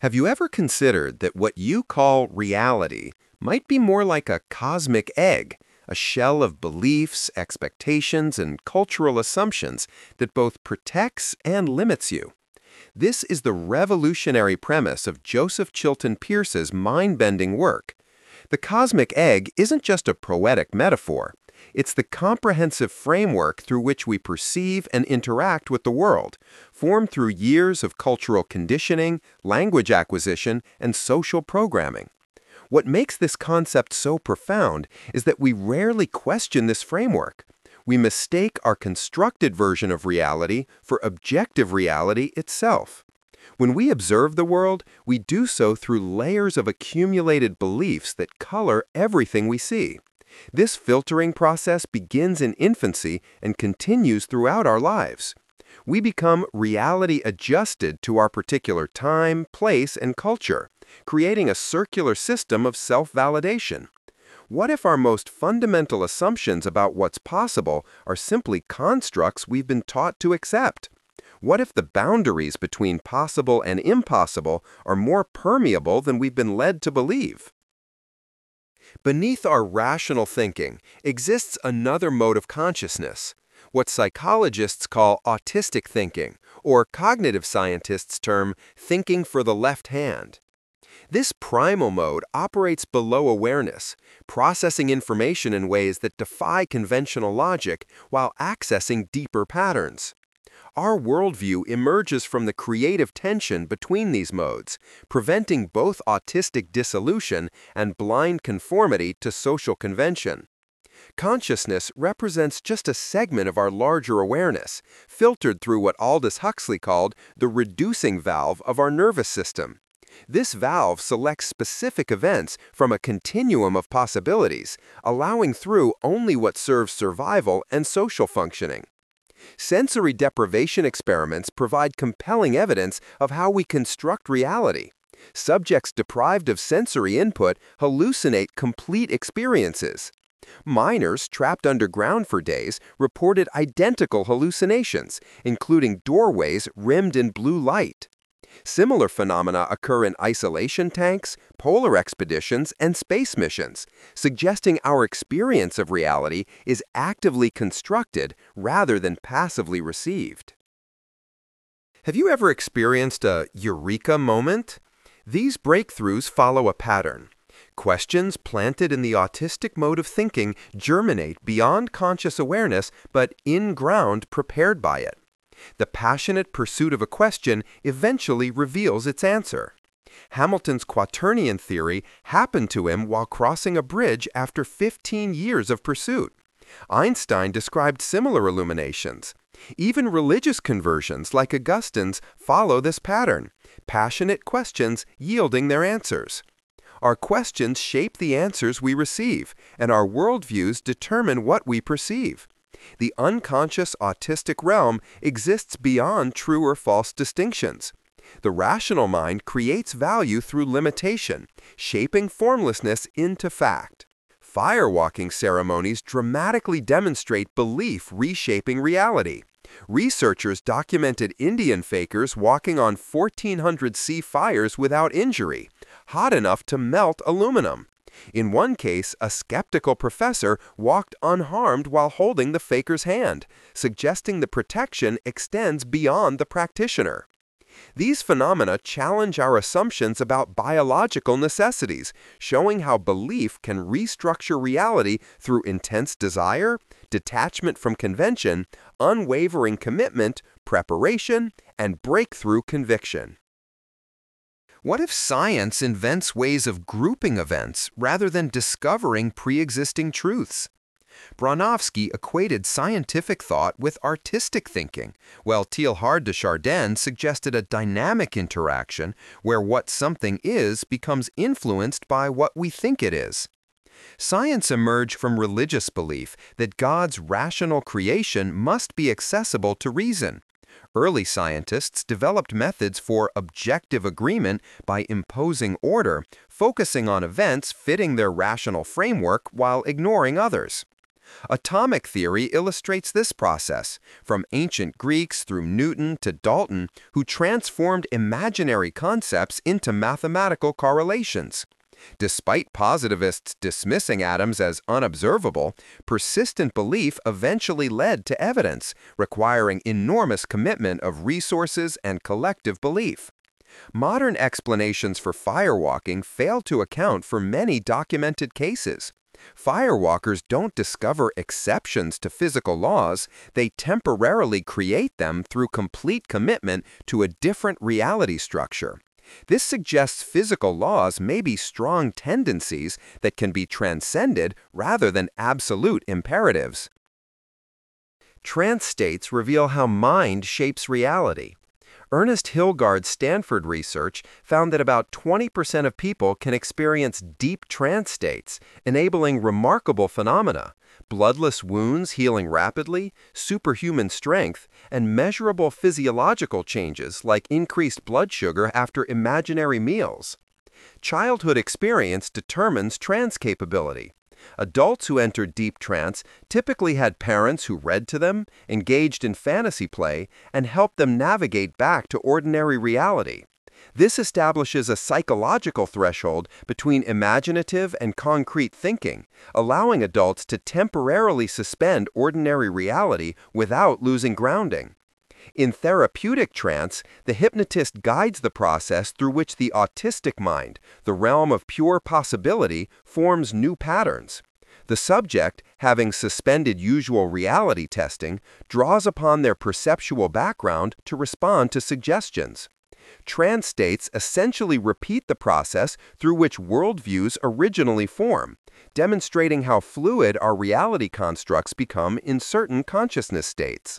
Have you ever considered that what you call reality might be more like a cosmic egg, a shell of beliefs, expectations, and cultural assumptions that both protects and limits you? This is the revolutionary premise of Joseph Chilton Pearce's mind-bending work. The cosmic egg isn't just a poetic metaphor. It's the comprehensive framework through which we perceive and interact with the world, formed through years of cultural conditioning, language acquisition, and social programming. What makes this concept so profound is that we rarely question this framework. We mistake our constructed version of reality for objective reality itself. When we observe the world, we do so through layers of accumulated beliefs that color everything we see. This filtering process begins in infancy and continues throughout our lives. We become reality adjusted to our particular time, place, and culture, creating a circular system of self-validation. What if our most fundamental assumptions about what's possible are simply constructs we've been taught to accept? What if the boundaries between possible and impossible are more permeable than we've been led to believe? Beneath our rational thinking exists another mode of consciousness, what psychologists call autistic thinking, or cognitive scientists term thinking for the left hand. This primal mode operates below awareness, processing information in ways that defy conventional logic while accessing deeper patterns. Our worldview emerges from the creative tension between these modes, preventing both autistic dissolution and blind conformity to social convention. Consciousness represents just a segment of our larger awareness, filtered through what Aldous Huxley called the reducing valve of our nervous system. This valve selects specific events from a continuum of possibilities, allowing through only what serves survival and social functioning. Sensory deprivation experiments provide compelling evidence of how we construct reality. Subjects deprived of sensory input hallucinate complete experiences. Miners trapped underground for days reported identical hallucinations, including doorways rimmed in blue light. Similar phenomena occur in isolation tanks, polar expeditions, and space missions, suggesting our experience of reality is actively constructed rather than passively received. Have you ever experienced a eureka moment? These breakthroughs follow a pattern. Questions planted in the autistic mode of thinking germinate beyond conscious awareness but in ground prepared by it. The passionate pursuit of a question eventually reveals its answer. Hamilton's quaternion theory happened to him while crossing a bridge after 15 years of pursuit. Einstein described similar illuminations. Even religious conversions like Augustine's follow this pattern, passionate questions yielding their answers. Our questions shape the answers we receive, and our worldviews determine what we perceive. The unconscious autistic realm exists beyond true or false distinctions. The rational mind creates value through limitation, shaping formlessness into fact. Firewalking ceremonies dramatically demonstrate belief reshaping reality. Researchers documented Indian fakers walking on 1400C fires without injury, hot enough to melt aluminum. In one case, a skeptical professor walked unharmed while holding the faker's hand, suggesting the protection extends beyond the practitioner. These phenomena challenge our assumptions about biological necessities, showing how belief can restructure reality through intense desire, detachment from convention, unwavering commitment, preparation, and breakthrough conviction. What if science invents ways of grouping events rather than discovering pre-existing truths? Bronowski equated scientific thought with artistic thinking, while Teilhard de Chardin suggested a dynamic interaction where what something is becomes influenced by what we think it is. Science emerged from religious belief that God's rational creation must be accessible to reason. Early scientists developed methods for objective agreement by imposing order, focusing on events fitting their rational framework while ignoring others. Atomic theory illustrates this process, from ancient Greeks through Newton to Dalton, who transformed imaginary concepts into mathematical correlations. Despite positivists dismissing atoms as unobservable, persistent belief eventually led to evidence, requiring enormous commitment of resources and collective belief. Modern explanations for firewalking fail to account for many documented cases. Firewalkers don't discover exceptions to physical laws, they temporarily create them through complete commitment to a different reality structure. This suggests physical laws may be strong tendencies that can be transcended rather than absolute imperatives. Trance states reveal how mind shapes reality. Ernest Hilgard's Stanford research found that about 20% of people can experience deep trance states, enabling remarkable phenomena: bloodless wounds healing rapidly, superhuman strength, and measurable physiological changes like increased blood sugar after imaginary meals. Childhood experience determines trance capability. Adults who entered deep trance typically had parents who read to them, engaged in fantasy play, and helped them navigate back to ordinary reality. This establishes a psychological threshold between imaginative and concrete thinking, allowing adults to temporarily suspend ordinary reality without losing grounding. In therapeutic trance, the hypnotist guides the process through which the autistic mind, the realm of pure possibility, forms new patterns. The subject, having suspended usual reality testing, draws upon their perceptual background to respond to suggestions. Trance states essentially repeat the process through which worldviews originally form, demonstrating how fluid our reality constructs become in certain consciousness states.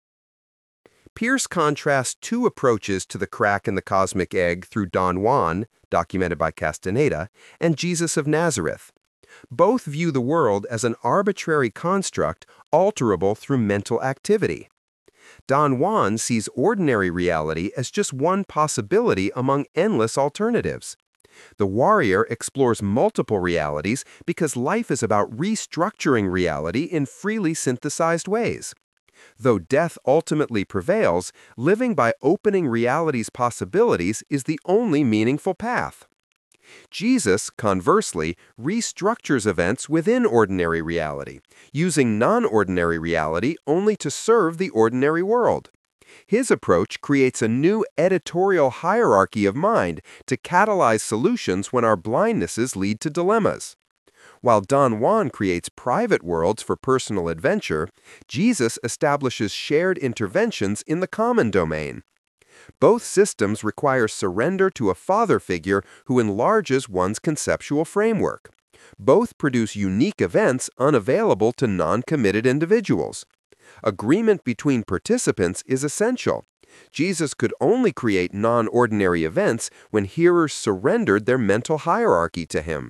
Peirce contrasts two approaches to the crack in the cosmic egg through Don Juan, documented by Castaneda, and Jesus of Nazareth. Both view the world as an arbitrary construct alterable through mental activity. Don Juan sees ordinary reality as just one possibility among endless alternatives. The warrior explores multiple realities because life is about restructuring reality in freely synthesized ways. Though death ultimately prevails, living by opening reality's possibilities is the only meaningful path. Jesus, conversely, restructures events within ordinary reality, using non-ordinary reality only to serve the ordinary world. His approach creates a new editorial hierarchy of mind to catalyze solutions when our blindnesses lead to dilemmas. While Don Juan creates private worlds for personal adventure, Jesus establishes shared interventions in the common domain. Both systems require surrender to a father figure who enlarges one's conceptual framework. Both produce unique events unavailable to non-committed individuals. Agreement between participants is essential. Jesus could only create non-ordinary events when hearers surrendered their mental hierarchy to him.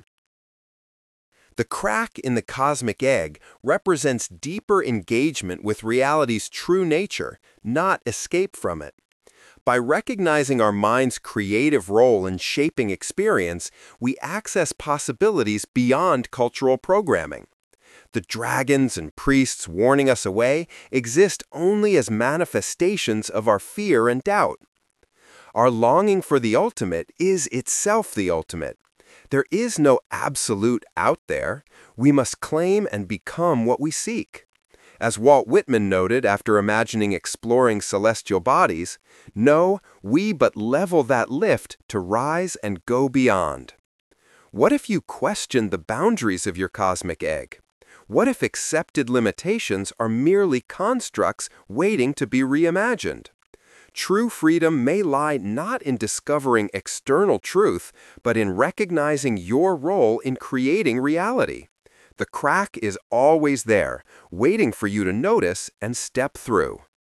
The crack in the cosmic egg represents deeper engagement with reality's true nature, not escape from it. By recognizing our mind's creative role in shaping experience, we access possibilities beyond cultural programming. The dragons and priests warning us away exist only as manifestations of our fear and doubt. Our longing for the ultimate is itself the ultimate. There is no absolute out there. We must claim and become what we seek. As Walt Whitman noted after imagining exploring celestial bodies, no, we but level that lift to rise and go beyond. What if you questioned the boundaries of your cosmic egg? What if accepted limitations are merely constructs waiting to be reimagined? True freedom may lie not in discovering external truth, but in recognizing your role in creating reality. The crack is always there, waiting for you to notice and step through.